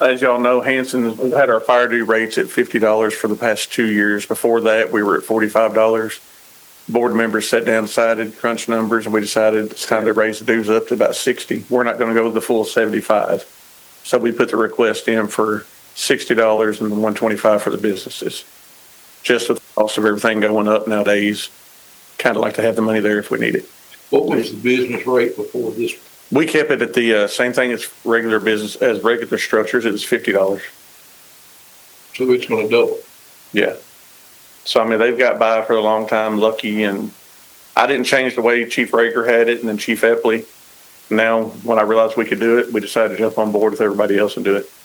As y'all know, Hanson, we've had our fire due rates at $50 for the past 2 years. Before that, we were at $45. Board members sat down, decided, crunched numbers, and we decided it's time to raise the dues up to about 60. We're not going to go with the full 75. So we put the request in for $60 and the 125 for the businesses. Just with the cost of everything going up nowadays, kind of like to have the money there if we need it. What was the business rate before this? We kept it at the same thing as regular business, as regular structures. It was $50. So it's going to double. Yeah. So, I mean, they've got by for a long time, Lucky, and I didn't change the way Chief Rager had it and then Chief Epley. Now, when I realized we could do it, we decided to jump on board with everybody else and do it.